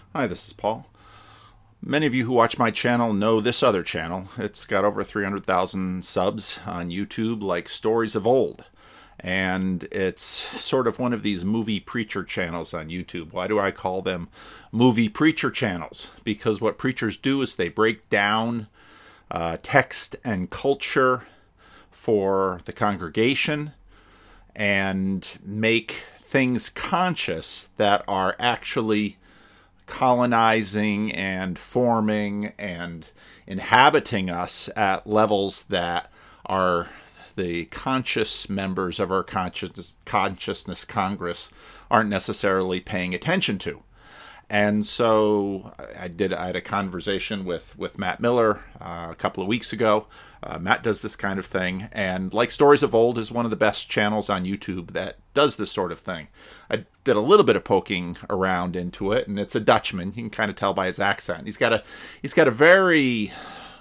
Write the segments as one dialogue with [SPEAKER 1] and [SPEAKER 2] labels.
[SPEAKER 1] Hi, this is Paul. Many of you who watch my channel know this other channel. It's got over 300,000 subs on YouTube, like Stories of Old. And it's sort of one of these movie preacher channels on YouTube. Why do I call them movie preacher channels? Because what preachers do is they break down text and culture for the congregation and make things conscious that are actually colonizing and forming and inhabiting us at levels that are the conscious members of our consciousness Congress aren't necessarily paying attention to. And so I had a conversation with Matt Miller a couple of weeks ago. Matt does this kind of thing, and like Stories of Old is one of the best channels on YouTube that does this sort of thing. I did a little bit of poking around into it, and it's a Dutchman. You can kind of tell by his accent. He's got a very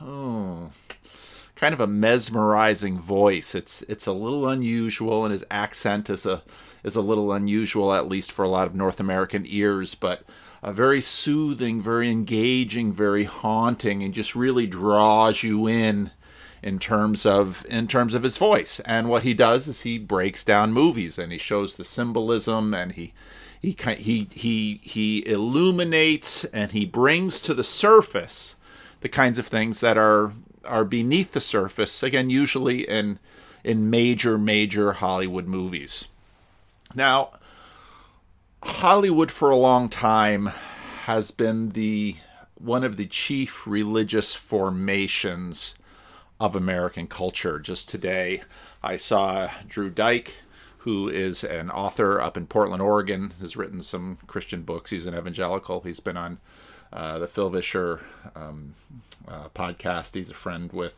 [SPEAKER 1] kind of a mesmerizing voice. It's a little unusual, and his accent is a little unusual, at least for a lot of North American ears, but very soothing, very engaging, very haunting, and just really draws you in terms of his voice. And what he does is he breaks down movies and he shows the symbolism, and he illuminates and he brings to the surface the kinds of things that are beneath the surface, again, usually in major Hollywood movies. Now, Hollywood for a long time has been one of the chief religious formations of American culture. Just today, I saw Drew Dyke, who is an author up in Portland, Oregon, has written some Christian books. He's an evangelical. He's been on the Phil Vischer podcast. He's a friend with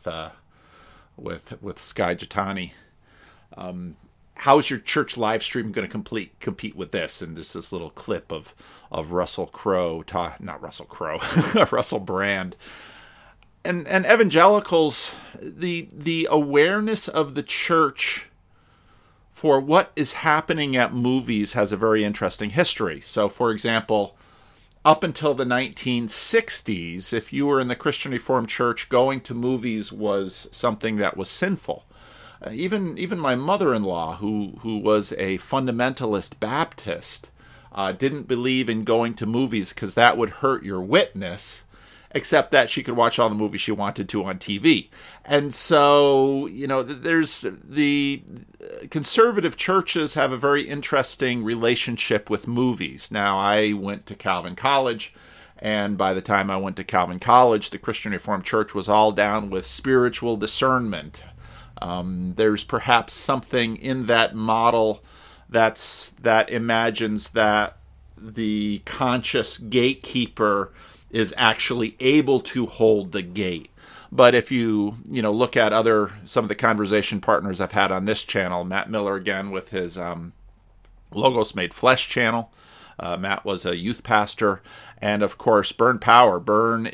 [SPEAKER 1] Skye Jethani. How's your church live stream going to compete with this? And there's this little clip of Russell Crowe, not Russell Crowe, Russell Brand. And evangelicals, the awareness of the church for what is happening at movies has a very interesting history. So, for example, up until the 1960s, if you were in the Christian Reformed Church, going to movies was something that was sinful. Even my mother-in-law, who was a fundamentalist Baptist, didn't believe in going to movies because that would hurt your witness, except that she could watch all the movies she wanted to on TV. And so, there's the conservative churches have a very interesting relationship with movies. Now, I went to Calvin College, and by the time I went to Calvin College, the Christian Reformed Church was all down with spiritual discernment. There's perhaps something in that model that imagines that the conscious gatekeeper is actually able to hold the gate. But if you look at some of the conversation partners I've had on this channel, Matt Miller again with his Logos Made Flesh channel. Matt was a youth pastor, and of course Bern Power. Bern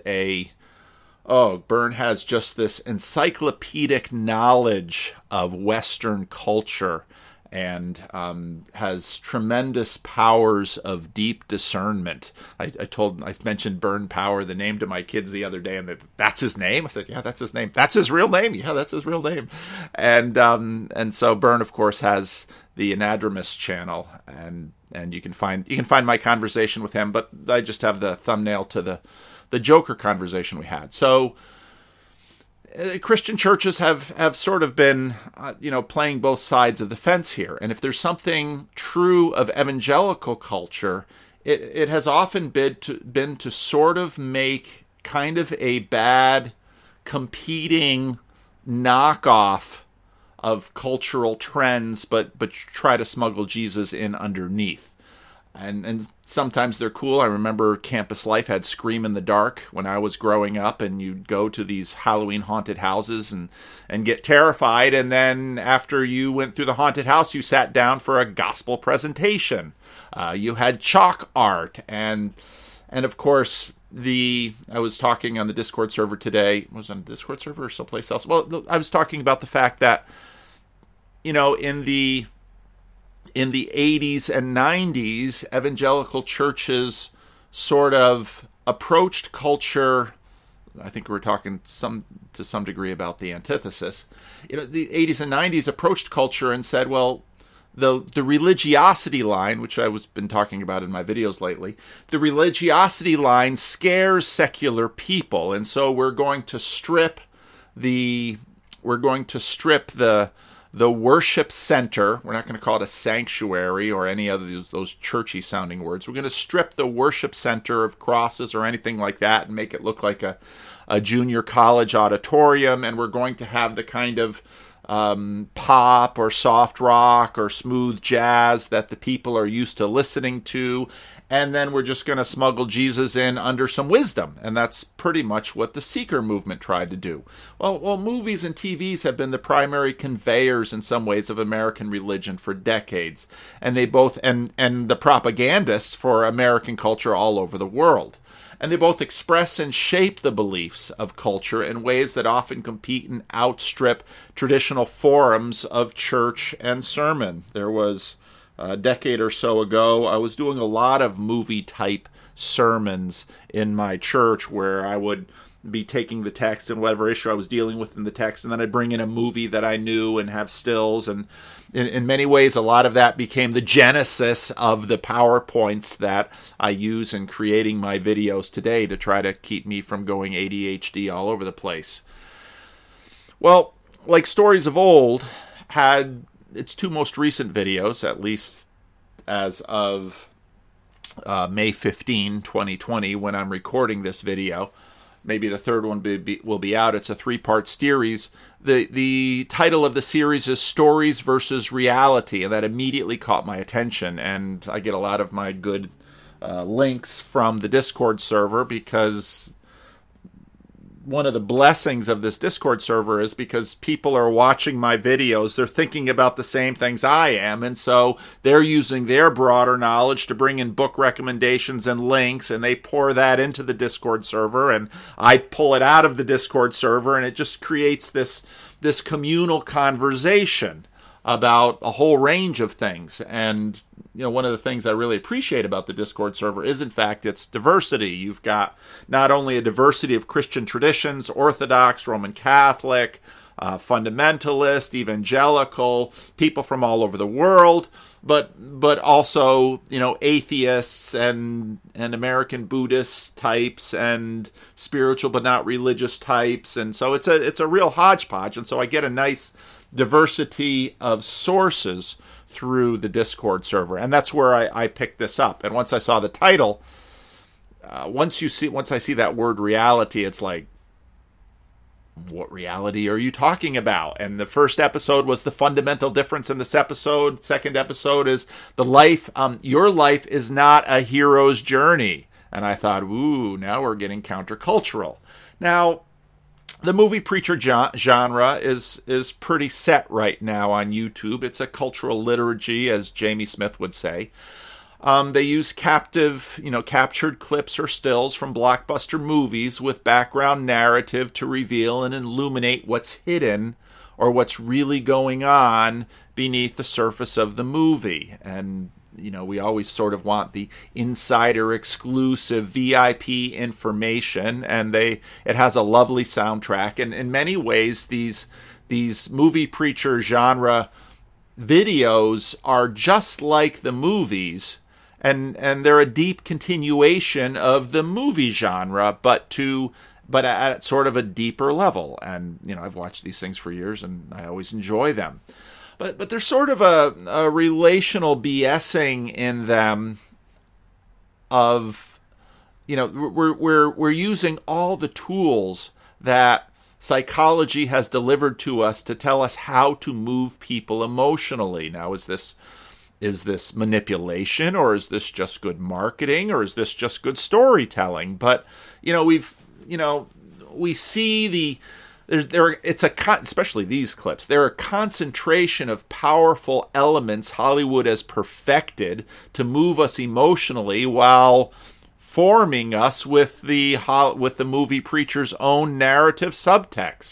[SPEAKER 1] has just this encyclopedic knowledge of Western culture and has tremendous powers of deep discernment. I mentioned Bern Power, the name, to my kids the other day, and that's his name. I said, yeah, that's his name. That's his real name. Yeah, that's his real name. And so Bern, of course, has the Anadromous channel, and you can find my conversation with him. But I just have the thumbnail to the Joker conversation we had. So Christian churches have sort of been, playing both sides of the fence here. And if there's something true of evangelical culture, it has often been to sort of make kind of a bad competing knockoff of cultural trends, but try to smuggle Jesus in underneath. And sometimes they're cool. I remember Campus Life had Scream in the Dark when I was growing up, and you'd go to these Halloween haunted houses and get terrified, and then after you went through the haunted house, you sat down for a gospel presentation. You had chalk art, and of course, I was talking on the Discord server today. Was it on the Discord server or someplace else? Well, I was talking about the fact that, in the 80s and 90s, evangelical churches sort of approached culture. I think we're talking to some degree about the antithesis. The 80s and 90s approached culture and said, well, the religiosity line, which been talking about in my videos lately, the religiosity line scares secular people, and so we're going to strip the worship center. We're not going to call it a sanctuary or any other those churchy sounding words. We're going to strip the worship center of crosses or anything like that and make it look like a junior college auditorium, and we're going to have the kind of pop or soft rock or smooth jazz that the people are used to listening to, and then we're just going to smuggle Jesus in under some wisdom. And that's pretty much what the seeker movement tried to do. Well, movies and TVs have been the primary conveyors in some ways of American religion for decades, and they both and the propagandists for American culture all over the world. And they both express and shape the beliefs of culture in ways that often compete and outstrip traditional forms of church and sermon. There was a decade or so ago, I was doing a lot of movie-type sermons in my church where I would be taking the text and whatever issue I was dealing with in the text, and then I'd bring in a movie that I knew and have stills, and in many ways a lot of that became the genesis of the PowerPoints that I use in creating my videos today to try to keep me from going ADHD all over the place. Well, like Stories of Old had its two most recent videos, at least as of May 15, 2020, when I'm recording this video. Maybe the third one will be out. It's a 3-part series. The title of the series is Stories versus Reality, and that immediately caught my attention. And I get a lot of my good links from the Discord server, because one of the blessings of this Discord server is because people are watching my videos, they're thinking about the same things I am, and so they're using their broader knowledge to bring in book recommendations and links, and they pour that into the Discord server, and I pull it out of the Discord server, and it just creates this communal conversation about a whole range of things. And one of the things I really appreciate about the Discord server is, in fact, its diversity. You've got not only a diversity of Christian traditions, Orthodox, Roman Catholic, fundamentalist, evangelical, people from all over the world, but also atheists and American Buddhist types and spiritual but not religious types, and so it's a real hodgepodge. And so I get a nice diversity of sources through the Discord server, and that's where I picked this up. And once I saw the title, once I see that word reality, it's like, what reality are you talking about? And the first episode was the fundamental difference in this episode. Second episode is the life. Your life is not a hero's journey. And I thought, ooh, now we're getting countercultural. Now, the movie preacher genre is pretty set right now on YouTube. It's a cultural liturgy, as Jamie Smith would say. They use captured clips or stills from blockbuster movies with background narrative to reveal and illuminate what's hidden or what's really going on beneath the surface of the movie. And we always sort of want the insider exclusive VIP information, and it has a lovely soundtrack. And in many ways, these movie preacher genre videos are just like the movies, and they're a deep continuation of the movie genre, but at sort of a deeper level. And I've watched these things for years, and I always enjoy them. But there's sort of a relational BSing in them of, we're using all the tools that psychology has delivered to us to tell us how to move people emotionally. Now, is this manipulation, or is this just good marketing, or is this just good storytelling? But we see especially these clips, they're a concentration of powerful elements Hollywood has perfected to move us emotionally while forming us with the movie preacher's own narrative subtext.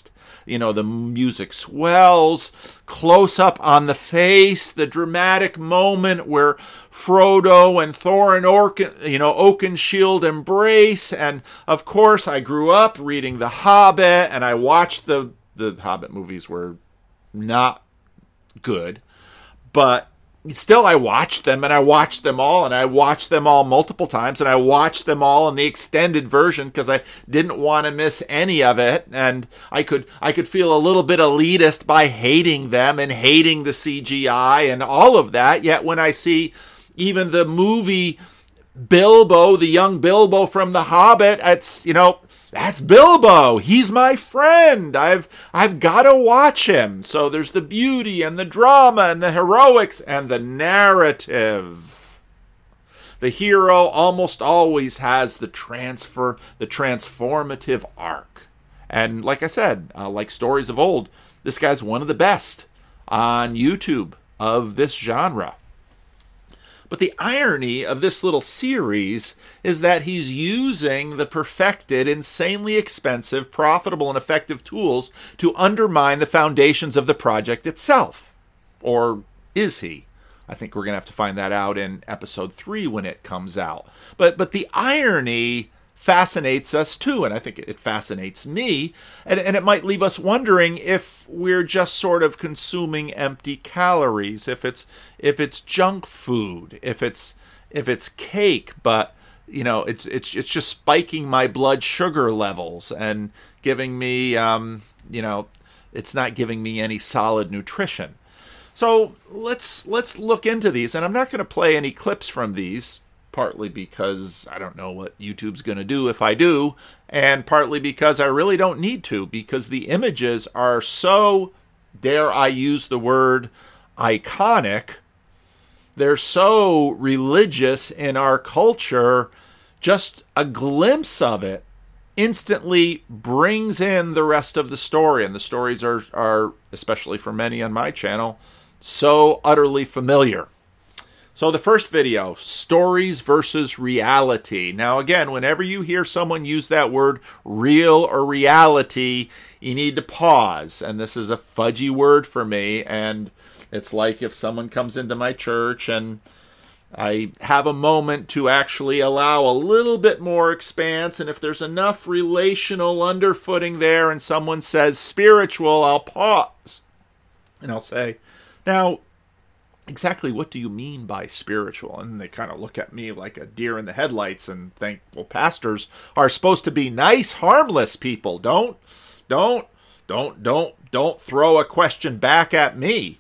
[SPEAKER 1] the music swells, close up on the face, the dramatic moment where Frodo and Thorin Oakenshield embrace. And of course, I grew up reading The Hobbit, and I watched the Hobbit movies were not good, but still I watched them, and I watched them all, and I watched them all multiple times, and I watched them all in the extended version because I didn't want to miss any of it. And I could feel a little bit elitist by hating them and hating the CGI and all of that. Yet when I see even the movie Bilbo, the young Bilbo from The Hobbit, that's Bilbo. He's my friend. I've got to watch him. So there's the beauty and the drama and the heroics and the narrative. The hero almost always has the transformative arc. And like I said, like Stories of Old, this guy's one of the best on YouTube of this genre. But the irony of this little series is that he's using the perfected, insanely expensive, profitable, and effective tools to undermine the foundations of the project itself. Or is he? I think we're going to have to find that out in episode 3 when it comes out. But the irony fascinates us too, and I think it fascinates me, and it might leave us wondering if we're just sort of consuming empty calories, if it's junk food, if it's cake, but it's just spiking my blood sugar levels and giving me it's not giving me any solid nutrition. So let's look into these, and I'm not going to play any clips from these, partly because I don't know what YouTube's going to do if I do, and partly because I really don't need to, because the images are so, dare I use the word, iconic. They're so religious in our culture. Just a glimpse of it instantly brings in the rest of the story, and the stories are, especially for many on my channel, so utterly familiar. So the first video, stories versus reality. Now again, whenever you hear someone use that word real or reality, you need to pause. And this is a fudgy word for me. And it's like if someone comes into my church and I have a moment to actually allow a little bit more expanse. And if there's enough relational underfooting there and someone says spiritual, I'll pause. And I'll say, now, exactly what do you mean by spiritual? And they kind of look at me like a deer in the headlights and think, well, pastors are supposed to be nice, harmless people. Don't throw a question back at me.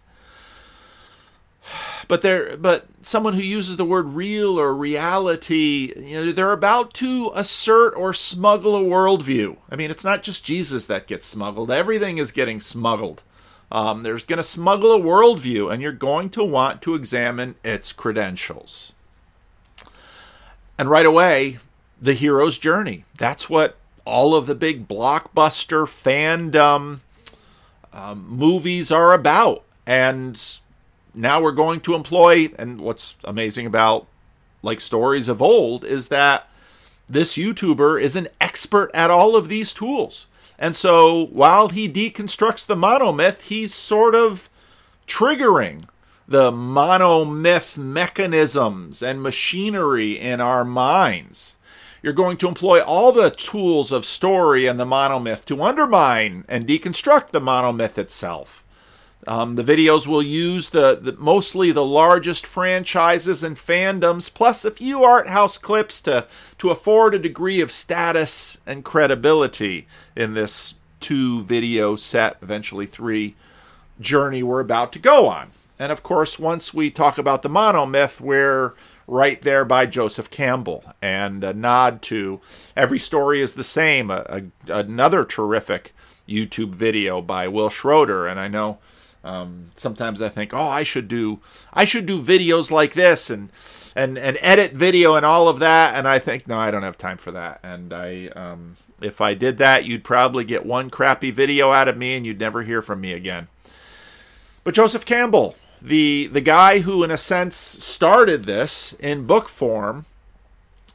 [SPEAKER 1] But someone who uses the word real or reality, they're about to assert or smuggle a worldview. I mean, it's not just Jesus that gets smuggled. Everything is getting smuggled. There's going to smuggle a worldview, and you're going to want to examine its credentials. And right away, the hero's journey. That's what all of the big blockbuster fandom movies are about. And now we're going to employ, and what's amazing about like Stories of Old is that this YouTuber is an expert at all of these tools. And so while he deconstructs the monomyth, he's sort of triggering the monomyth mechanisms and machinery in our minds. You're going to employ all the tools of story and the monomyth to undermine and deconstruct the monomyth itself. The videos will use the mostly the largest franchises and fandoms, plus a few art house clips to afford a degree of status and credibility in this 2-video set, eventually 3, journey we're about to go on. And of course, once we talk about the monomyth, we're right there by Joseph Campbell, and a nod to Every Story is the Same, another terrific YouTube video by Will Schroeder. And I know sometimes I think, I should do videos like this and edit video and all of that. And I think, no, I don't have time for that. And if I did that, you'd probably get one crappy video out of me and you'd never hear from me again. But Joseph Campbell, the guy who in a sense started this in book form,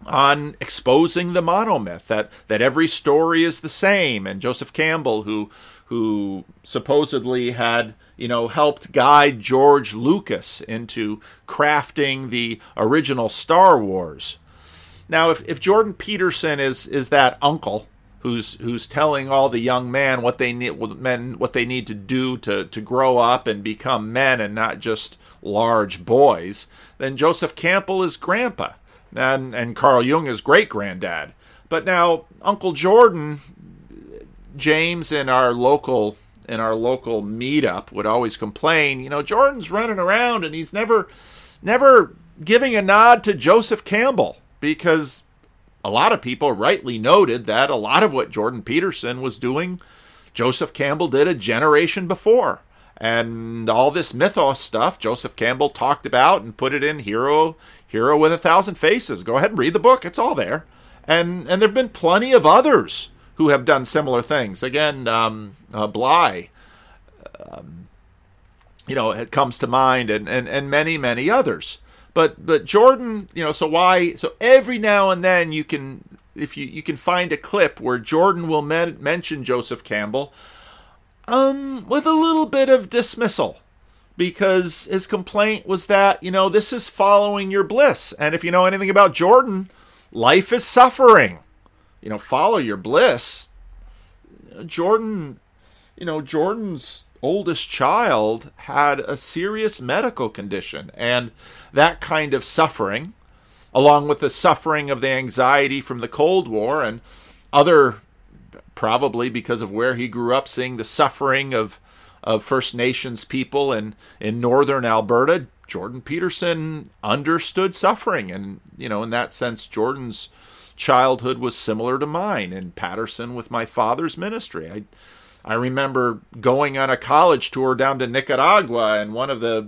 [SPEAKER 1] on exposing the monomyth, that every story is the same. And Joseph Campbell, who supposedly had, helped guide George Lucas into crafting the original Star Wars. Now, if Jordan Peterson is that uncle who's telling all the young men what they need to do to grow up and become men and not just large boys, then Joseph Campbell is grandpa, and Carl Jung is great granddad. But now Uncle Jordan, James in our local meetup would always complain, Jordan's running around and he's never giving a nod to Joseph Campbell, because a lot of people rightly noted that a lot of what Jordan Peterson was doing, Joseph Campbell did a generation before. And all this mythos stuff, Joseph Campbell talked about and put it in Hero with a Thousand Faces. Go ahead and read the book. It's all there. And there have been plenty of others who have done similar things. Again, Bly, it comes to mind, and many, many others. But Jordan, so every now and then you can find a clip where Jordan will mention Joseph Campbell with a little bit of dismissal, because his complaint was that, this is following your bliss. And if you know anything about Jordan, life is suffering. Follow your bliss. Jordan's oldest child had a serious medical condition, and that kind of suffering, along with the suffering of the anxiety from the Cold War and other, probably because of where he grew up, seeing the suffering of First Nations people in northern Alberta, Jordan Peterson understood suffering. And, in that sense, Jordan's childhood was similar to mine in Patterson with my father's ministry. I remember going on a college tour down to Nicaragua, and one of the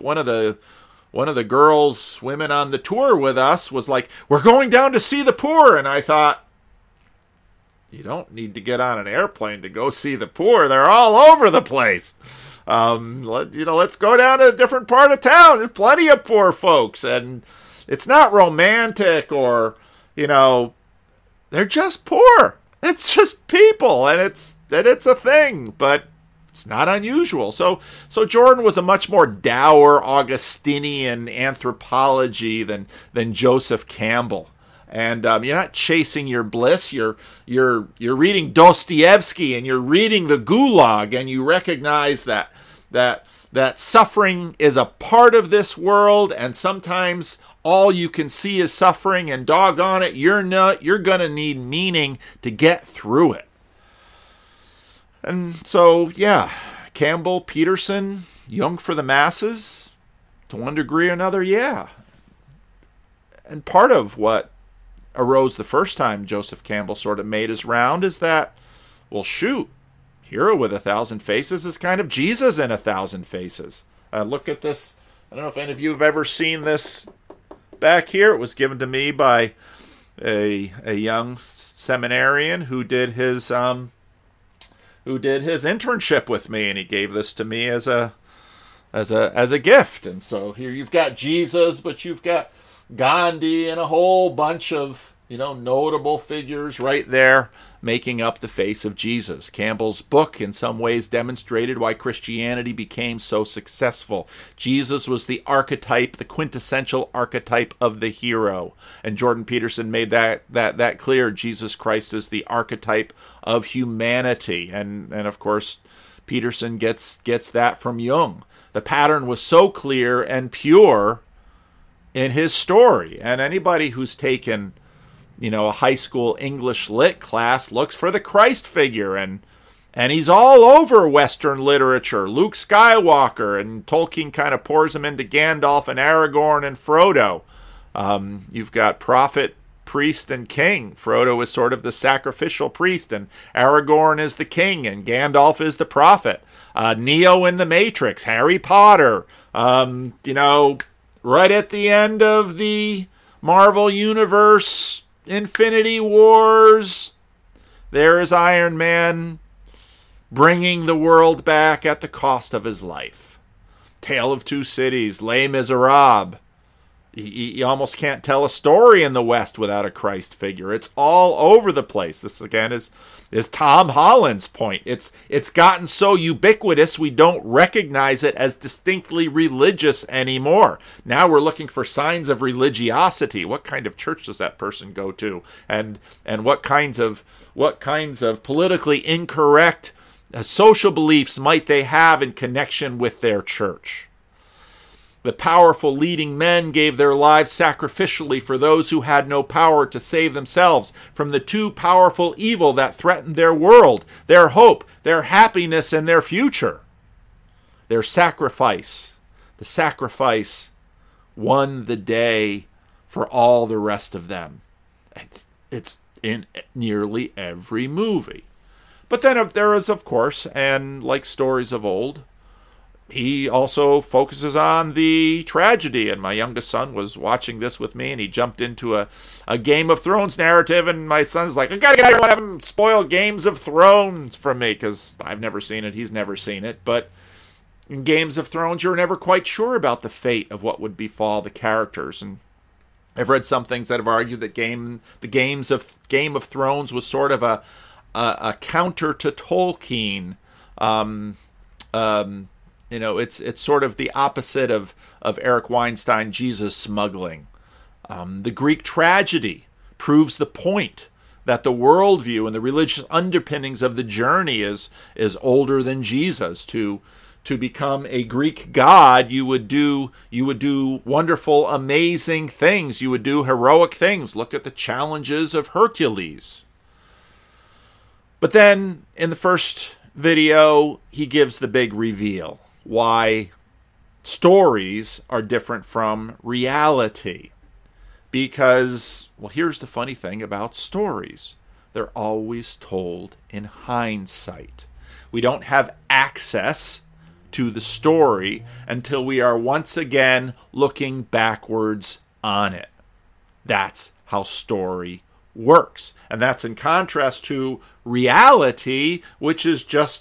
[SPEAKER 1] women on the tour with us was like, "We're going down to see the poor." And I thought, you don't need to get on an airplane to go see the poor. They're all over the place. Let's go down to a different part of town. There's plenty of poor folks, and it's not romantic or, they're just poor. It's just people, and it's a thing, but it's not unusual. So Jordan was a much more dour Augustinian anthropology than Joseph Campbell. And you're not chasing your bliss. You're reading Dostoevsky, and you're reading the Gulag, and you recognize that suffering is a part of this world, and sometimes all you can see is suffering, and doggone it, you're going to need meaning to get through it. And so, yeah, Campbell, Peterson, Jung for the masses, to one degree or another, yeah. And part of what arose the first time Joseph Campbell sort of made his round is that, well, shoot, Hero with a Thousand Faces is kind of Jesus in a Thousand Faces. Look at this. I don't know if any of you have ever seen this back here. It was given to me by a young seminarian who did his internship with me, and he gave this to me as a gift. And so here you've got Jesus, but you've got Gandhi and a whole bunch of notable figures right there making up the face of Jesus. Campbell's book in some ways demonstrated why Christianity became so successful. Jesus was the archetype, the quintessential archetype of the hero. And Jordan Peterson made that clear. Jesus Christ is the archetype of humanity. And of course, Peterson gets that from Jung. The pattern was so clear and pure in his story. And anybody who's taken a high school English lit class looks for the Christ figure, and he's all over Western literature. Luke Skywalker, and Tolkien kind of pours him into Gandalf and Aragorn and Frodo. You've got prophet, priest, and king. Frodo is sort of the sacrificial priest, and Aragorn is the king, and Gandalf is the prophet. Neo in the Matrix, Harry Potter. Right at the end of the Marvel Universe, Infinity Wars, there is Iron Man bringing the world back at the cost of his life. Tale of Two Cities, Les Miserables. You almost can't tell a story in the West without a Christ figure. It's all over the place. This, again, is Tom Holland's point. It's gotten so ubiquitous we don't recognize it as distinctly religious anymore. Now we're looking for signs of religiosity. What kind of church does that person go to? And what kinds of politically incorrect social beliefs might they have in connection with their church? The powerful leading men gave their lives sacrificially for those who had no power to save themselves from the too powerful evil that threatened their world, their hope, their happiness, and their future. Their sacrifice, the sacrifice, won the day for all the rest of them. It's in nearly every movie. But then there is, of course, and like stories of old, he also focuses on the tragedy. And my youngest son was watching this with me, and he jumped into a Game of Thrones narrative, and my son's like, I gotta get out of here, have him spoil Games of Thrones from me, because I've never seen it, he's never seen it. But in Games of Thrones, you're never quite sure about the fate of what would befall the characters. And I've read some things that have argued that Game of Thrones was sort of a counter to Tolkien. It's sort of the opposite of Eric Weinstein, Jesus smuggling. The Greek tragedy proves the point that the worldview and the religious underpinnings of the journey is older than Jesus. To become a Greek god, you would do wonderful, amazing things. You would do heroic things. Look at the challenges of Hercules. But then in the first video, he gives the big reveal. Why stories are different from reality. Because, well, here's the funny thing about stories. They're always told in hindsight. We don't have access to the story until we are once again looking backwards on it. That's how story works. And that's in contrast to reality, which is just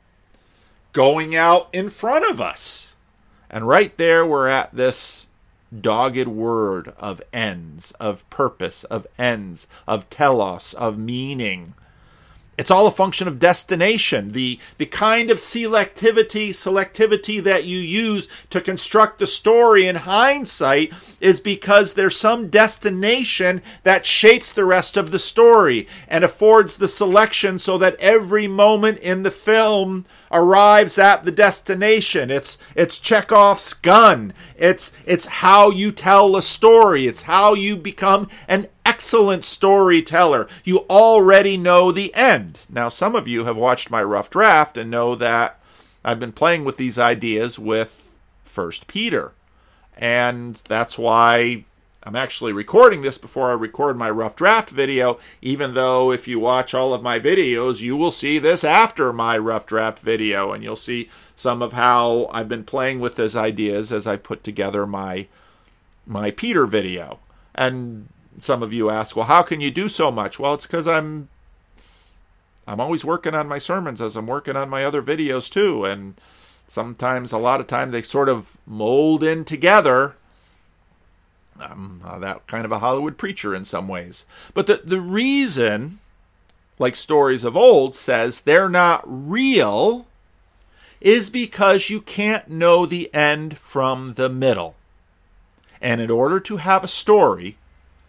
[SPEAKER 1] going out in front of us. And right there we're at this dogged word of ends, of purpose, of ends, of telos, of meaning. It's all a function of destination. The kind of selectivity that you use to construct the story in hindsight is because there's some destination that shapes the rest of the story and affords the selection so that every moment in the film arrives at the destination. It's Chekhov's gun. It's how you tell a story. It's how you become an excellent storyteller. You already know the end. Now, some of you have watched my rough draft and know that I've been playing with these ideas with 1 Peter. And that's why I'm actually recording this before I record my rough draft video, even though if you watch all of my videos, you will see this after my rough draft video, and you'll see some of how I've been playing with these ideas as I put together my Peter video. And some of you ask, well, how can you do so much? Well, it's because I'm always working on my sermons as I'm working on my other videos too. And sometimes, a lot of time, they sort of mold in together. I'm that kind of a Hollywood preacher in some ways. But the reason, like stories of old says, they're not real is because you can't know the end from the middle. And in order to have a story,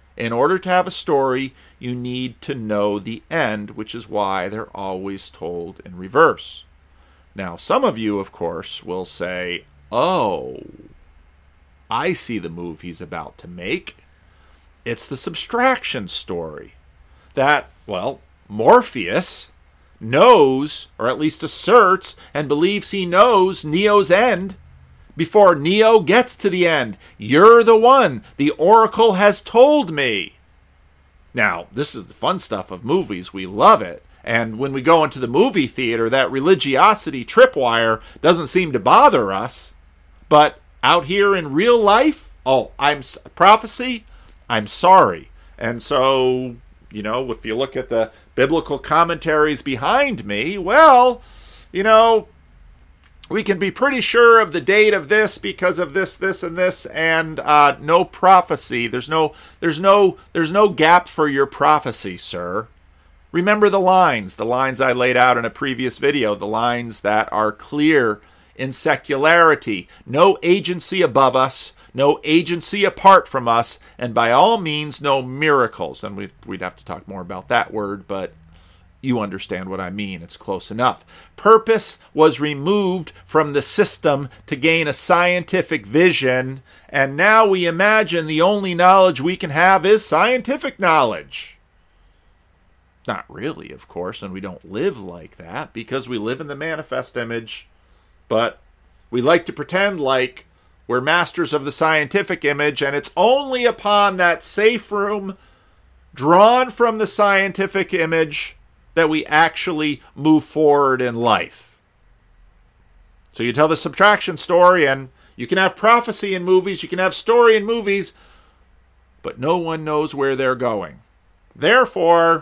[SPEAKER 1] you need to know the end, which is why they're always told in reverse. Now, some of you, of course, will say, oh, I see the move he's about to make. It's the subtraction story. That, well, Morpheus knows, or at least asserts, and believes he knows Neo's end before Neo gets to the end. You're the one. The Oracle has told me. Now, this is the fun stuff of movies. We love it. And when we go into the movie theater, that religiosity tripwire doesn't seem to bother us. But out here in real life, prophecy, I'm sorry. And so, if you look at the biblical commentaries behind me, well, we can be pretty sure of the date of this because of this, this, and this, and no prophecy. There's no gap for your prophecy, sir. Remember the lines I laid out in a previous video, the lines that are clear in secularity. No agency above us, no agency apart from us, and by all means, no miracles. And we'd have to talk more about that word, but you understand what I mean. It's close enough. Purpose was removed from the system to gain a scientific vision, and now we imagine the only knowledge we can have is scientific knowledge. Not really, of course, and we don't live like that because we live in the manifest image, but we like to pretend like we're masters of the scientific image, and it's only upon that safe room drawn from the scientific image that we actually move forward in life. So you tell the subtraction story, and you can have prophecy in movies, you can have story in movies, but no one knows where they're going. Therefore,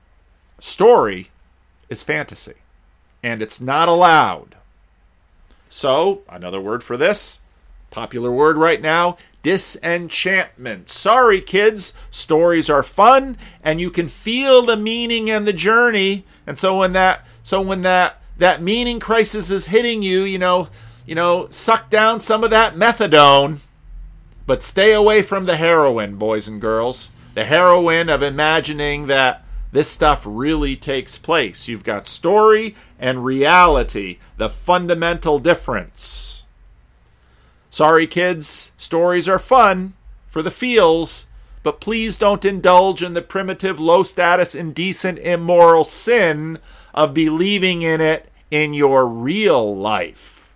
[SPEAKER 1] story is fantasy, and it's not allowed. So, another word for this, popular word right now, disenchantment. Sorry, kids, stories are fun, and you can feel the meaning and the journey. And so when that meaning crisis is hitting you, you know, suck down some of that methadone, but stay away from the heroin, boys and girls. The heroin of imagining that this stuff really takes place. You've got story and reality, the fundamental difference. Sorry, kids, stories are fun for the feels, but please don't indulge in the primitive, low-status, indecent, immoral sin of believing in it in your real life.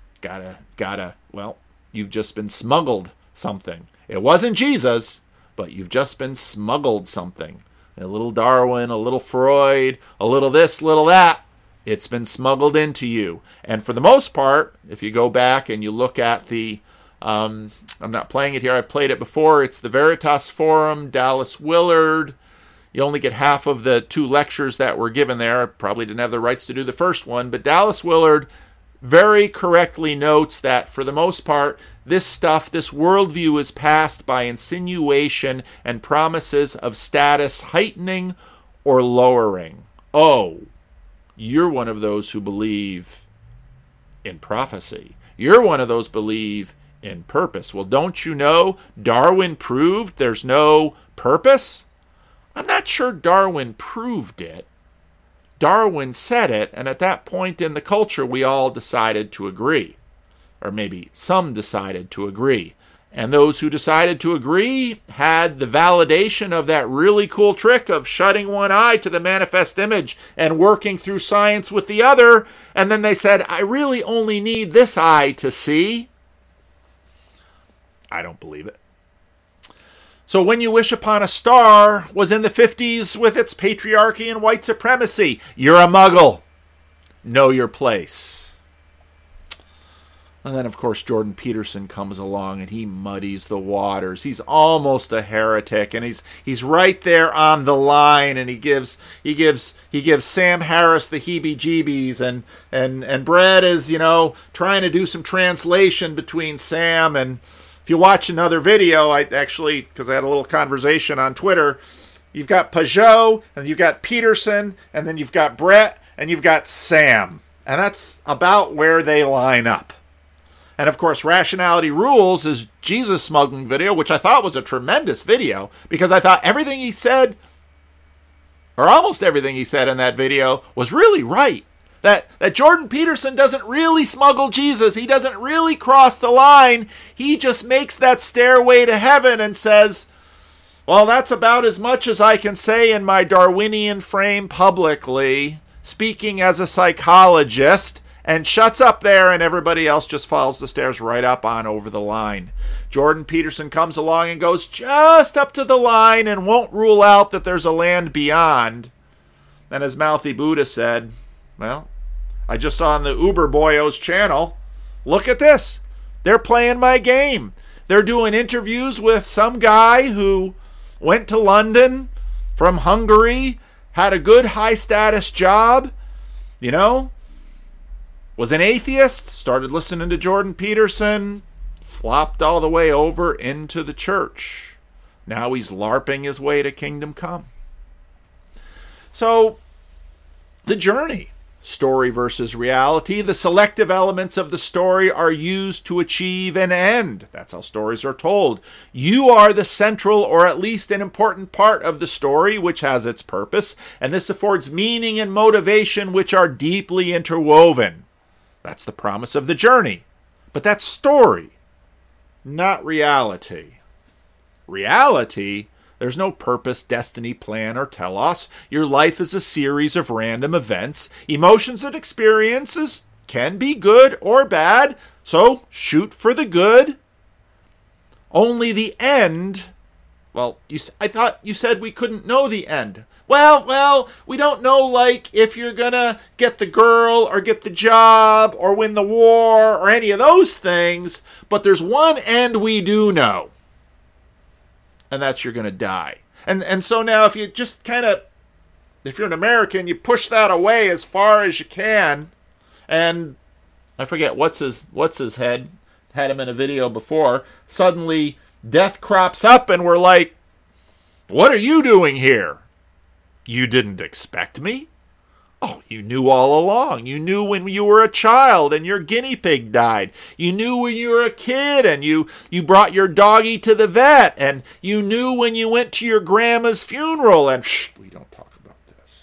[SPEAKER 1] Well, you've just been smuggled something. It wasn't Jesus, but you've just been smuggled something. A little Darwin, a little Freud, a little this, little that. It's been smuggled into you. And for the most part, if you go back and you look at the, I'm not playing it here, I've played it before, it's the Veritas Forum, Dallas Willard. You only get half of the 2 lectures that were given there. I probably didn't have the rights to do the first one, but Dallas Willard very correctly notes that for the most part, this stuff, this worldview is passed by insinuation and promises of status heightening or lowering. Oh, you're one of those who believe in prophecy. You're one of those who believe in purpose. Well, don't you know Darwin proved there's no purpose? I'm not sure Darwin proved it. Darwin said it, and at that point in the culture, we all decided to agree. Or maybe some decided to agree. And those who decided to agree had the validation of that really cool trick of shutting one eye to the manifest image and working through science with the other. And then they said, I really only need this eye to see. I don't believe it. So When You Wish Upon a Star was in the 50s with its patriarchy and white supremacy. You're a muggle. Know your place. And then, of course, Jordan Peterson comes along and he muddies the waters. He's almost a heretic, and he's right there on the line, and he gives Sam Harris the heebie-jeebies, and Brad is, trying to do some translation between Sam and. If you watch another video, because I had a little conversation on Twitter, you've got Peugeot, and you've got Peterson, and then you've got Brett, and you've got Sam. And that's about where they line up. And of course, Rationality Rules is Jesus smuggling video, which I thought was a tremendous video, because I thought everything he said, or almost everything he said in that video, was really right. That Jordan Peterson doesn't really smuggle Jesus. He doesn't really cross the line. He just makes that stairway to heaven and says, well, that's about as much as I can say in my Darwinian frame publicly, speaking as a psychologist, and shuts up there, and everybody else just follows the stairs right up on over the line. Jordan Peterson comes along and goes just up to the line and won't rule out that there's a land beyond. And as Mouthy Buddha said, well, I just saw on the Uber Boyos channel, look at this. They're playing my game. They're doing interviews with some guy who went to London from Hungary, had a good high-status job, Was an atheist, started listening to Jordan Peterson, flopped all the way over into the church. Now he's LARPing his way to kingdom come. So, the journey, story versus reality, the selective elements of the story are used to achieve an end. That's how stories are told. You are the central, or at least an important part of the story, which has its purpose, and this affords meaning and motivation which are deeply interwoven. That's the promise of the journey. But that's story, not reality. Reality, there's no purpose, destiny, plan, or telos. Your life is a series of random events. Emotions and experiences can be good or bad, so shoot for the good. Only the end, well, I thought you said we couldn't know the end. Well, we don't know, like, if you're gonna get the girl or get the job or win the war or any of those things, but there's one end we do know, and that's you're gonna die. And so now if you just kind of, if you're an American, you push that away as far as you can, and I forget what's his head, had him in a video before, suddenly death crops up and we're like, what are you doing here? You didn't expect me? Oh, you knew all along. You knew when you were a child and your guinea pig died. You knew when you were a kid and you brought your doggy to the vet. And you knew when you went to your grandma's funeral. And we don't talk about this.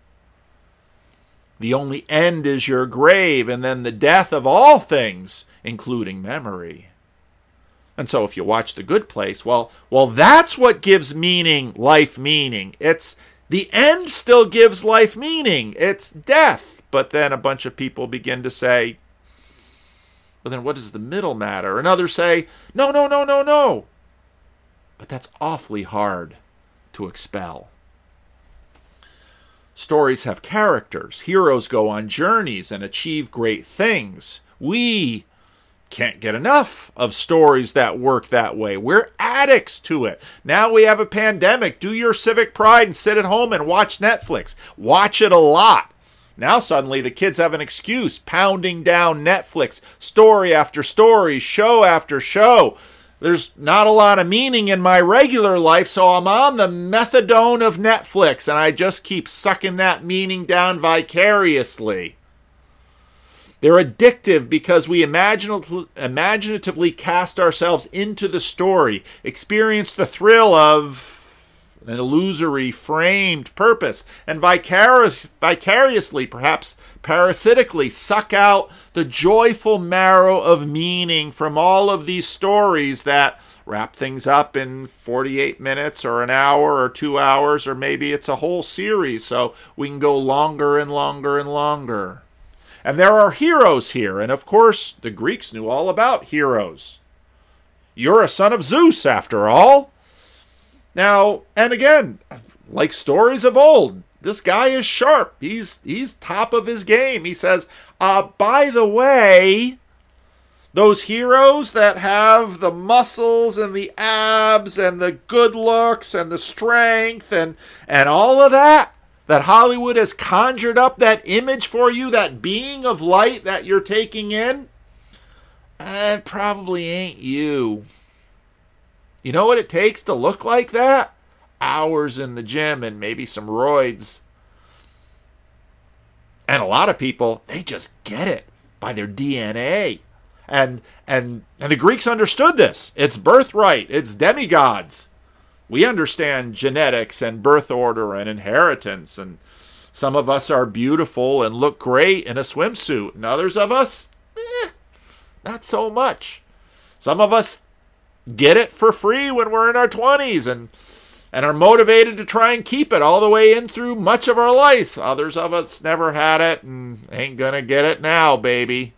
[SPEAKER 1] The only end is your grave and then the death of all things, including memory. And so if you watch The Good Place, well, that's what gives life meaning. The end still gives life meaning. It's death. But then a bunch of people begin to say, well, then what does the middle matter? And others say, no. But that's awfully hard to expel. Stories have characters. Heroes go on journeys and achieve great things. We can't get enough of stories that work that way. We're addicts to it. Now we have a pandemic. Do your civic pride and sit at home and watch Netflix. Watch it a lot. Now suddenly the kids have an excuse, pounding down Netflix, story after story, show after show. There's not a lot of meaning in my regular life, so I'm on the methadone of Netflix, and I just keep sucking that meaning down vicariously. They're addictive because we imaginatively cast ourselves into the story, experience the thrill of an illusory, framed purpose, and vicariously, perhaps parasitically, suck out the joyful marrow of meaning from all of these stories that wrap things up in 48 minutes or an hour or 2 hours, or maybe it's a whole series, so we can go longer and longer and longer. And there are heroes here, and of course, the Greeks knew all about heroes. You're a son of Zeus, after all. Now, and again, like stories of old, this guy is sharp. He's top of his game. He says, by the way, those heroes that have the muscles and the abs and the good looks and the strength and all of that Hollywood has conjured up that image for you, that being of light that you're taking in, it probably ain't you. You know what it takes to look like that? Hours in the gym and maybe some roids. And a lot of people, they just get it by their DNA. And the Greeks understood this. It's birthright. It's demigods. We understand genetics and birth order and inheritance, and some of us are beautiful and look great in a swimsuit, and others of us, not so much. Some of us get it for free when we're in our 20s and are motivated to try and keep it all the way in through much of our lives. Others of us never had it and ain't gonna get it now, baby.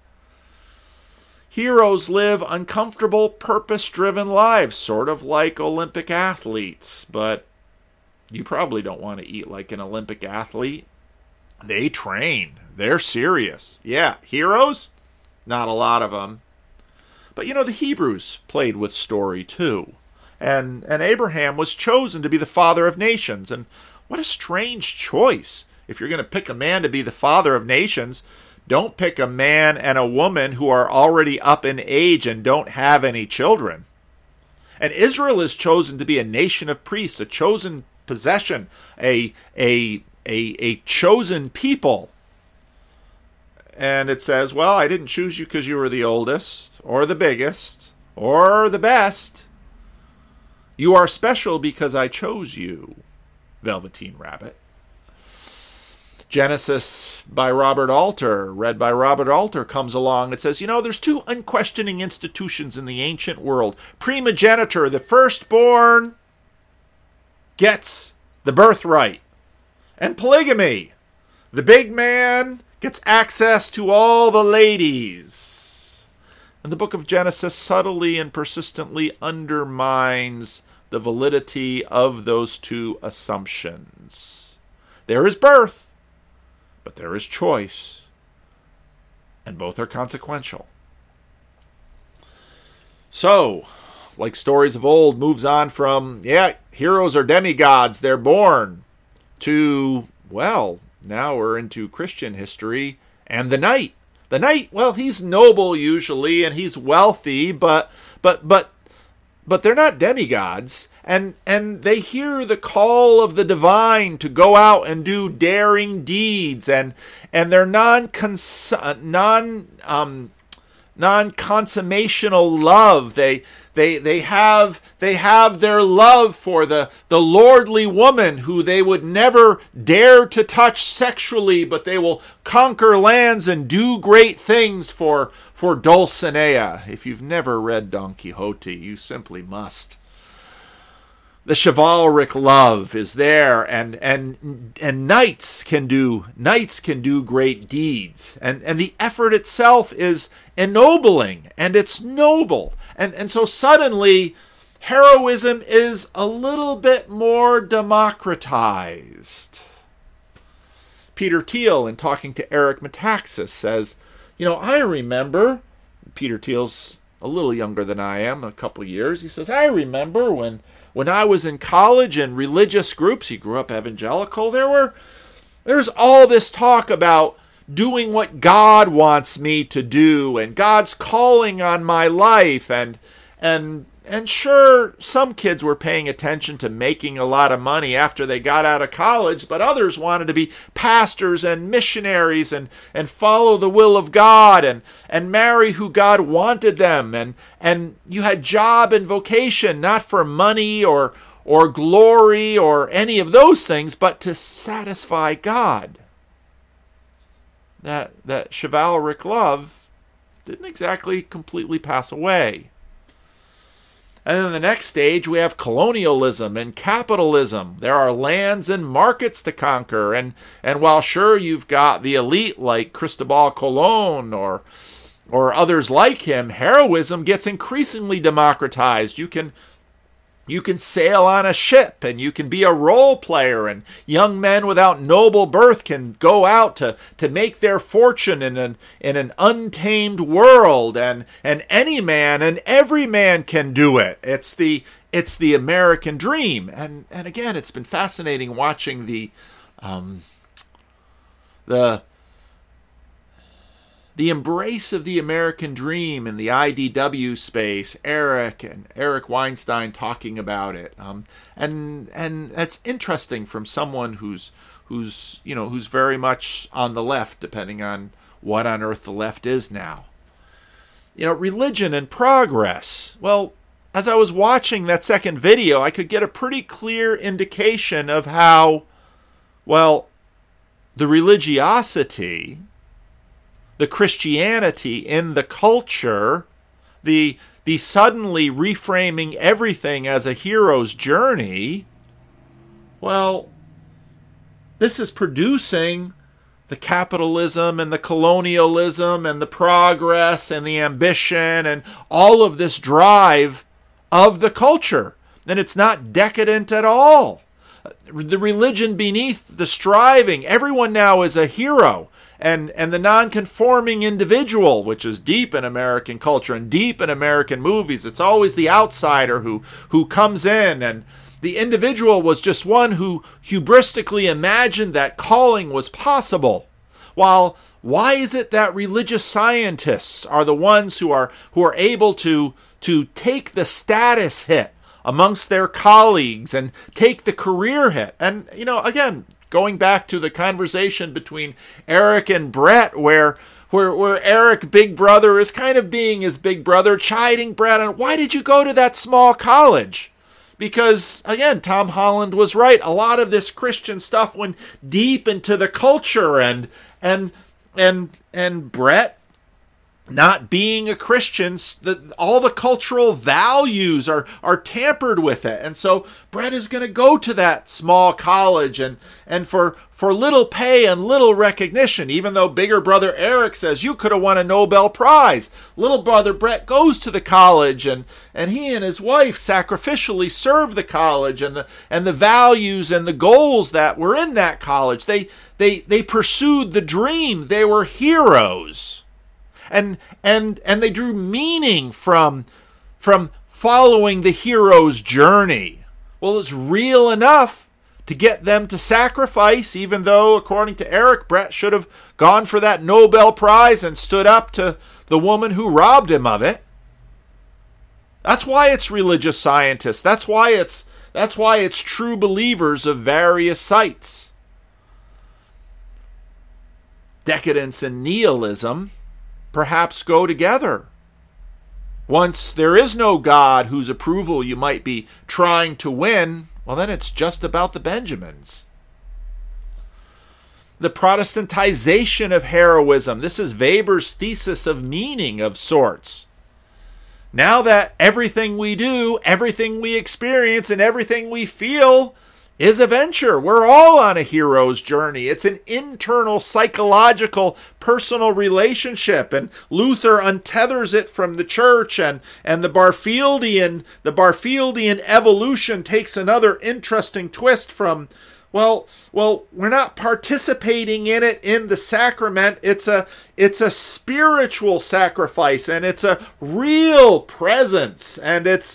[SPEAKER 1] Heroes live uncomfortable, purpose-driven lives, sort of like Olympic athletes, but you probably don't want to eat like an Olympic athlete. They train. They're serious. Yeah, heroes? Not a lot of them. But the Hebrews played with story too. And Abraham was chosen to be the father of nations. And what a strange choice. If you're going to pick a man to be the father of nations, Don't pick a man and a woman who are already up in age and don't have any children. And Israel is chosen to be a nation of priests, a chosen possession, a chosen people. And it says, well, I didn't choose you because you were the oldest or the biggest or the best. You are special because I chose you, Velveteen Rabbit. Genesis by Robert Alter, read by Robert Alter, comes along. It says, there's two unquestioning institutions in the ancient world. Primogeniture, the firstborn, gets the birthright. And polygamy, the big man gets access to all the ladies. And the book of Genesis subtly and persistently undermines the validity of those two assumptions. There is birth, but there is choice, and both are consequential. So, like stories of old, moves on from, heroes are demigods, they're born, to, well, now we're into Christian history, and the knight. The knight, well, he's noble usually, and he's wealthy, but they're not demigods. And they hear the call of the divine to go out and do daring deeds, and they're non-consummational love. They have their love for the lordly woman who they would never dare to touch sexually, but they will conquer lands and do great things for Dulcinea. If you've never read Don Quixote, you simply must. The chivalric love is there, and knights can do great deeds, and the effort itself is ennobling, and it's noble, and so suddenly heroism is a little bit more democratized. Peter Thiel, in talking to Eric Metaxas, says, I remember, Peter Thiel's a little younger than I am, a couple of years. He says, I remember when I was in college and religious groups, he grew up evangelical, there's all this talk about doing what God wants me to do and God's calling on my life. And sure, some kids were paying attention to making a lot of money after they got out of college, but others wanted to be pastors and missionaries and follow the will of God and marry who God wanted them. And you had job and vocation, not for money or glory or any of those things, but to satisfy God. That chivalric love didn't exactly completely pass away. And then the next stage, we have colonialism and capitalism. There are lands and markets to conquer. And while sure you've got the elite like Cristobal Colon or others like him, heroism gets increasingly democratized. You can sail on a ship, and you can be a role player, and young men without noble birth can go out to make their fortune in an untamed world, and any man and every man can do it. It's the American dream, and again, it's been fascinating watching the embrace of the American dream in the IDW space. Eric Weinstein talking about it, and that's interesting from someone who's very much on the left, depending on what on earth the left is now. Religion and progress. Well, as I was watching that second video, I could get a pretty clear indication of how, well, the religiosity, the Christianity in the culture, the suddenly reframing everything as a hero's journey, well, this is producing the capitalism and the colonialism and the progress and the ambition and all of this drive of the culture. And it's not decadent at all. The religion beneath the striving, everyone now is a hero. And the non-conforming individual, which is deep in American culture and deep in American movies, it's always the outsider who comes in, and the individual was just one who hubristically imagined that calling was possible. why is it that religious scientists are the ones who are able to take the status hit amongst their colleagues and take the career hit? And, again, going back to the conversation between Eric and Brett, where Eric, big brother, is kind of being his big brother, chiding Brett on, why did you go to that small college? Because, again, Tom Holland was right. A lot of this Christian stuff went deep into the culture, and Brett, not being a Christian, all the cultural values are tampered with it. And so Brett is going to go to that small college and for little pay and little recognition, even though bigger brother Eric says, you could have won a Nobel Prize. Little brother Brett goes to the college, and he and his wife sacrificially serve the college and the values and the goals that were in that college. They pursued the dream. They were heroes. And they drew meaning from following the hero's journey. Well, it's real enough to get them to sacrifice, even though, according to Eric, Brett should have gone for that Nobel Prize and stood up to the woman who robbed him of it. That's why it's religious scientists. That's why it's true believers of various sites. Decadence and nihilism perhaps go together. Once there is no God whose approval you might be trying to win, well, then it's just about the Benjamins. The Protestantization of heroism. This is Weber's thesis of meaning of sorts. Now that everything we do, everything we experience, and everything we feel is a venture. We're all on a hero's journey. It's an internal, psychological, personal relationship. And Luther untethers it from the church, and the Barfieldian evolution takes another interesting twist from, well, we're not participating in it in the sacrament. It's a spiritual sacrifice, and it's a real presence, and it's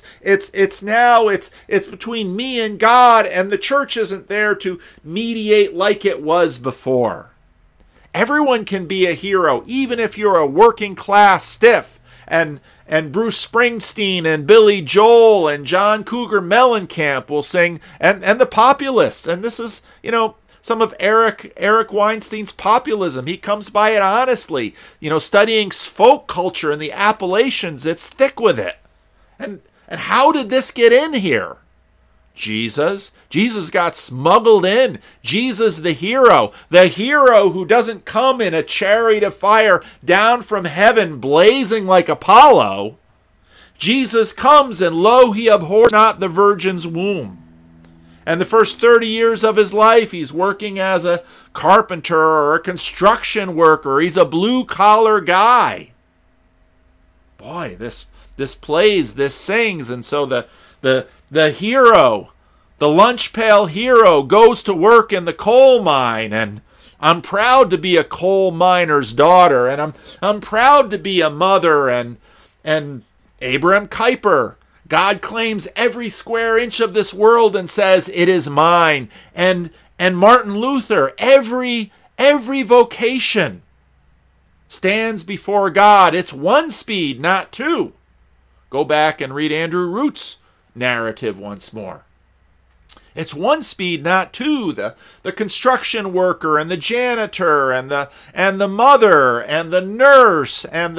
[SPEAKER 1] between me and God, and the church isn't there to mediate like it was before. Everyone can be a hero, even if you're a working class stiff, and Bruce Springsteen and Billy Joel and John Cougar Mellencamp will sing, and the populists. And this is, some of Eric Weinstein's populism. He comes by it honestly. Studying folk culture in the Appalachians, it's thick with it. And how did this get in here? Jesus got smuggled in. Jesus the hero who doesn't come in a chariot of fire down from heaven blazing like Apollo. Jesus comes, and lo, he abhors not the virgin's womb. And the first 30 years of his life, he's working as a carpenter or a construction worker. He's a blue-collar guy. Boy, this plays, this sings, and so the hero, the lunch pail hero, goes to work in the coal mine, and I'm proud to be a coal miner's daughter, and I'm proud to be a mother, and Abraham Kuyper, God claims every square inch of this world and says it is mine, and Martin Luther, every vocation stands before God. It's one speed, not two. Go back and read Andrew Root's narrative once more. It's one speed, not two. The construction worker and the janitor and the mother and the nurse and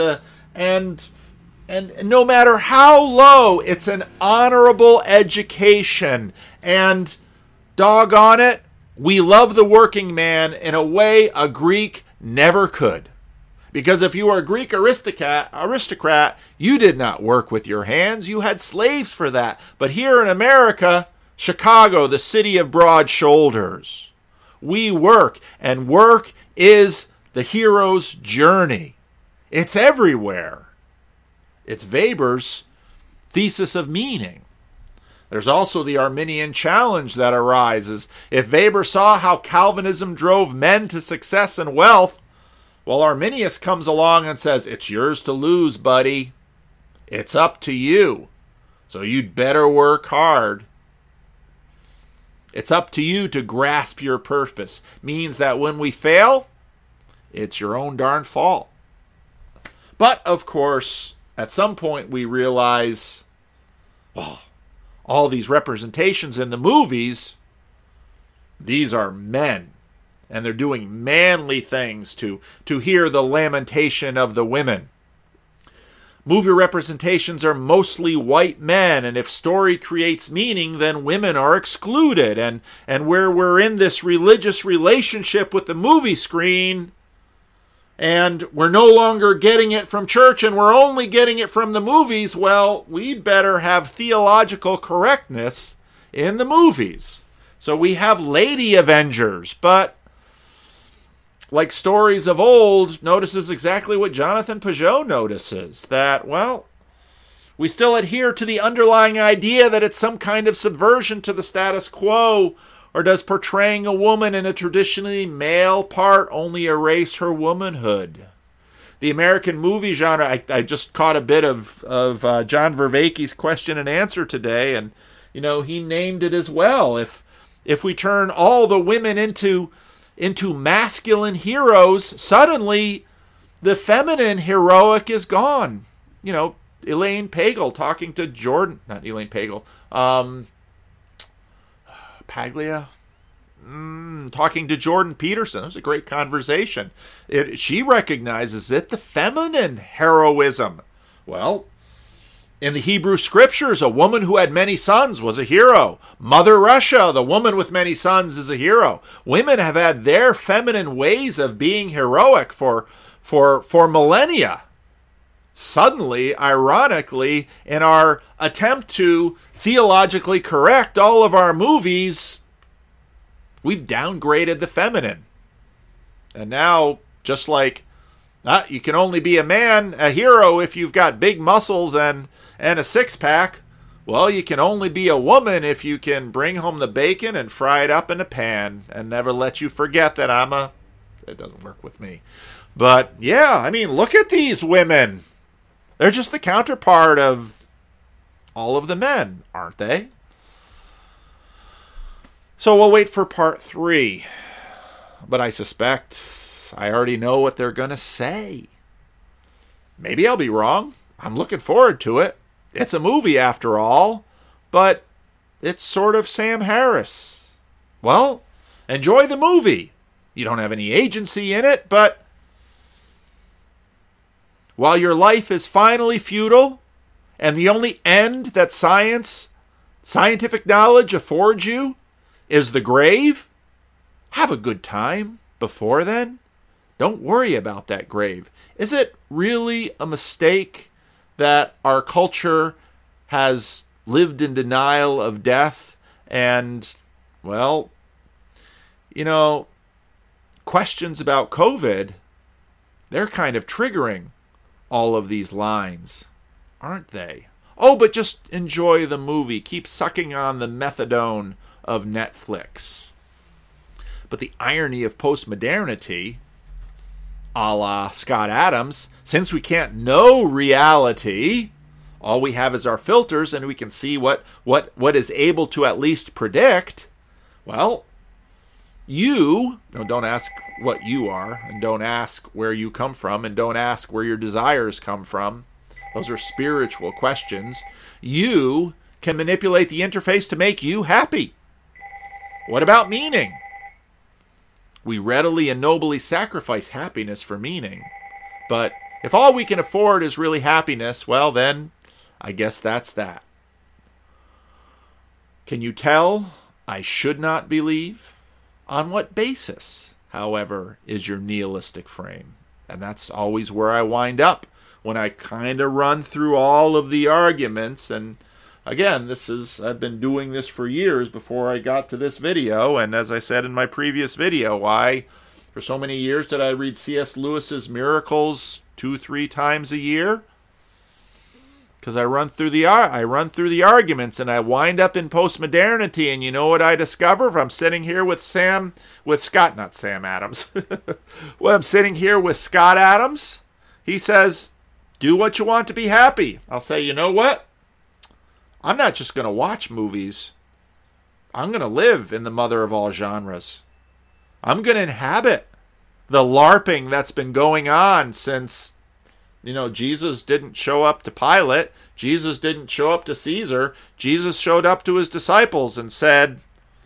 [SPEAKER 1] no matter how low, it's an honorable education. And doggone it, we love the working man in a way a Greek never could. Because if you were a Greek aristocrat, you did not work with your hands. You had slaves for that. But here in America, Chicago, the city of broad shoulders, we work, and work is the hero's journey. It's everywhere. It's Weber's thesis of meaning. There's also the Arminian challenge that arises. If Weber saw how Calvinism drove men to success and wealth, well, Arminius comes along and says, it's yours to lose, buddy. It's up to you. So you'd better work hard. It's up to you to grasp your purpose. Means that when we fail, it's your own darn fault. But, of course, at some point we realize, well, all these representations in the movies, these are men. And they're doing manly things to hear the lamentation of the women. Movie representations are mostly white men, and if story creates meaning, then women are excluded. And where we're in this religious relationship with the movie screen, and we're no longer getting it from church and we're only getting it from the movies, well, we'd better have theological correctness in the movies. So we have lady Avengers, but like stories of old, notices exactly what Jonathan Peugeot notices, that, well, we still adhere to the underlying idea that it's some kind of subversion to the status quo, or does portraying a woman in a traditionally male part only erase her womanhood? The American movie genre, I just caught a bit of John Vervaeke's question and answer today, and, he named it as well. If we turn all the women into masculine heroes, suddenly the feminine heroic is gone. Elaine Pagel talking to Jordan, not Elaine Pagel, Paglia, talking to Jordan Peterson. It was a great conversation. She recognizes it, the feminine heroism. Well, in the Hebrew scriptures, a woman who had many sons was a hero. Mother Russia, the woman with many sons, is a hero. Women have had their feminine ways of being heroic for millennia. Suddenly, ironically, in our attempt to theologically correct all of our movies, we've downgraded the feminine. And now, just like you can only be a hero if you've got big muscles and a six-pack, well, you can only be a woman if you can bring home the bacon and fry it up in a pan and never let you forget that it doesn't work with me. But, yeah, look at these women. They're just the counterpart of all of the men, aren't they? So we'll wait for part 3. But I suspect I already know what they're going to say. Maybe I'll be wrong. I'm looking forward to it. It's a movie after all, but it's sort of Sam Harris. Well, enjoy the movie. You don't have any agency in it, but while your life is finally futile and the only end that scientific knowledge affords you is the grave, have a good time before then. Don't worry about that grave. Is it really a mistake that our culture has lived in denial of death? And, well, questions about COVID, they're kind of triggering all of these lines, aren't they? Oh, but just enjoy the movie. Keep sucking on the methadone of Netflix. But the irony of postmodernity, a la Scott Adams, since we can't know reality, all we have is our filters and we can see what is able to at least predict. Well, don't ask what you are, and don't ask where you come from, and don't ask where your desires come from. Those are spiritual questions. You can manipulate the interface to make you happy. What about meaning? We readily and nobly sacrifice happiness for meaning. But if all we can afford is really happiness, well then, I guess that's that. Can you tell I should not believe? On what basis, however, is your nihilistic frame? And that's always where I wind up when I kind of run through all of the arguments. And again, I've been doing this for years before I got to this video. And as I said in my previous video, why for so many years did I read C.S. Lewis's Miracles 2-3 times a year? Because I run through the arguments and I wind up in postmodernity, and you know what I discover? If I'm sitting here with Scott, not Sam Adams. Well, I'm sitting here with Scott Adams. He says, do what you want to be happy. I'll say, you know what? I'm not just going to watch movies. I'm going to live in the mother of all genres. I'm going to inhabit the LARPing that's been going on since, Jesus didn't show up to Pilate. Jesus didn't show up to Caesar. Jesus showed up to his disciples and said,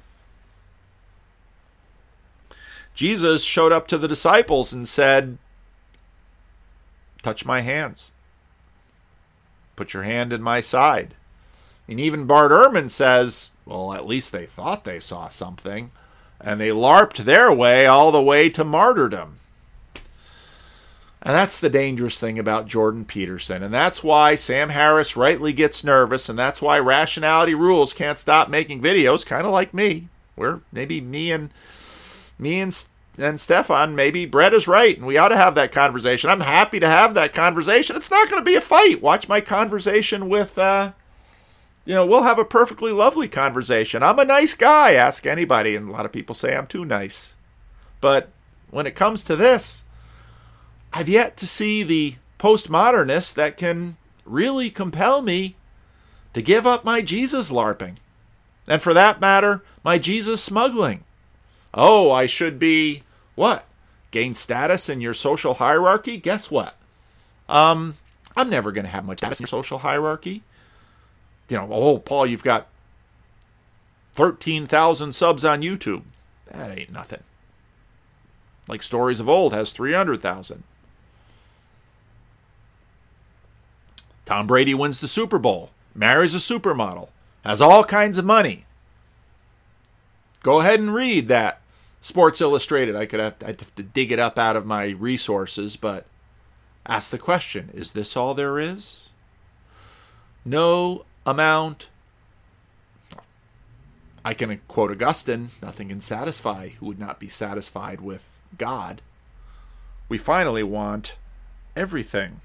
[SPEAKER 1] touch my hands. Put your hand in my side. And even Bart Ehrman says, well, at least they thought they saw something. And they LARPed their way all the way to martyrdom. And that's the dangerous thing about Jordan Peterson. And that's why Sam Harris rightly gets nervous. And that's why Rationality Rules can't stop making videos, kind of like me. Where maybe me and Stefan, maybe Brett is right. And we ought to have that conversation. I'm happy to have that conversation. It's not going to be a fight. Watch my conversation with, we'll have a perfectly lovely conversation. I'm a nice guy. Ask anybody. And a lot of people say I'm too nice. But when it comes to this, I've yet to see the postmodernist that can really compel me to give up my Jesus LARPing. And for that matter, my Jesus smuggling. Oh, I should be, what? Gain status in your social hierarchy? Guess what? I'm never going to have much status in your social hierarchy. Paul, you've got 13,000 subs on YouTube. That ain't nothing. Like Stories of Old has 300,000. Tom Brady wins the Super Bowl, marries a supermodel, has all kinds of money. Go ahead and read that Sports Illustrated. I'd have to dig it up out of my resources, but ask the question, is this all there is? No amount. I can quote Augustine, nothing can satisfy who would not be satisfied with God. We finally want everything.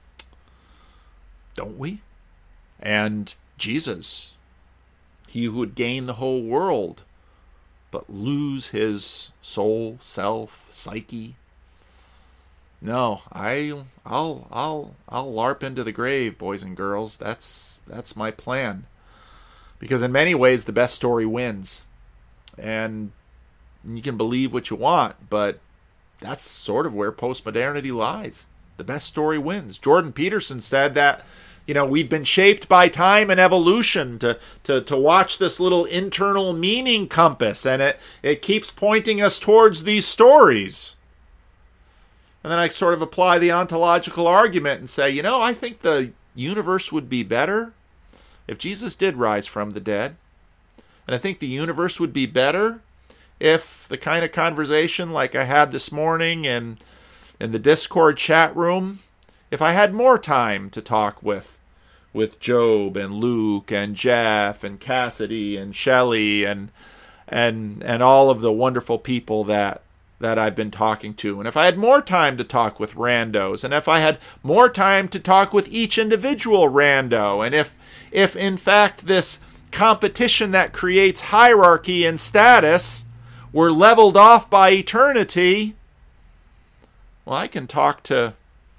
[SPEAKER 1] Don't we? And Jesus, he who would gain the whole world, but lose his soul, self, psyche. No, I'll LARP into the grave, boys and girls. That's my plan. Because in many ways, the best story wins. And you can believe what you want, but that's sort of where postmodernity lies. The best story wins. Jordan Peterson said that, we've been shaped by time and evolution to watch this little internal meaning compass, and it keeps pointing us towards these stories. And then I sort of apply the ontological argument and say, I think the universe would be better if Jesus did rise from the dead. And I think the universe would be better if the kind of conversation like I had this morning in the Discord chat room, if I had more time to talk with Job and Luke and Jeff and Cassidy and Shelley and all of the wonderful people that I've been talking to, and if I had more time to talk with randos, and if I had more time to talk with each individual rando, and if in fact this competition that creates hierarchy and status were leveled off by eternity, well, I can talk to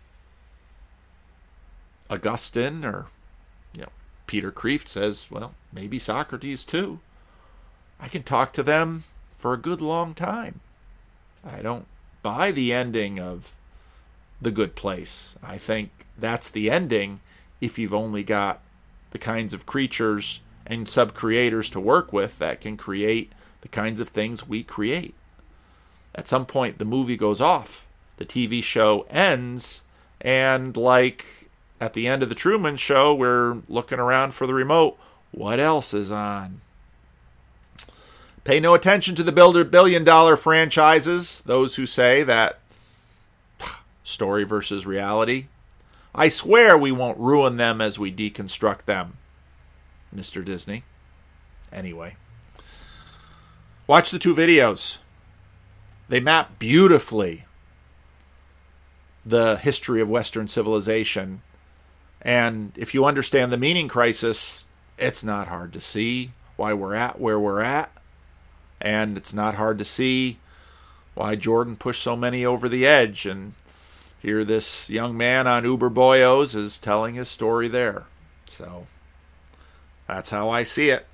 [SPEAKER 1] Augustine, or Peter Kreeft says, well, maybe Socrates too. I can talk to them for a good long time. I don't buy the ending of The Good Place. I think that's the ending if you've only got the kinds of creatures and sub-creators to work with that can create the kinds of things we create. At some point, the movie goes off. The TV show ends, and like at the end of the Truman Show, we're looking around for the remote. What else is on? Pay no attention to the billion-dollar franchises, those who say that story versus reality. I swear we won't ruin them as we deconstruct them, Mr. Disney. Anyway, watch the two videos. They map beautifully the history of Western civilization. And if you understand the meaning crisis, it's not hard to see why we're at where we're at. And it's not hard to see why Jordan pushed so many over the edge. And here this young man on Uber Boyos is telling his story there. So that's how I see it.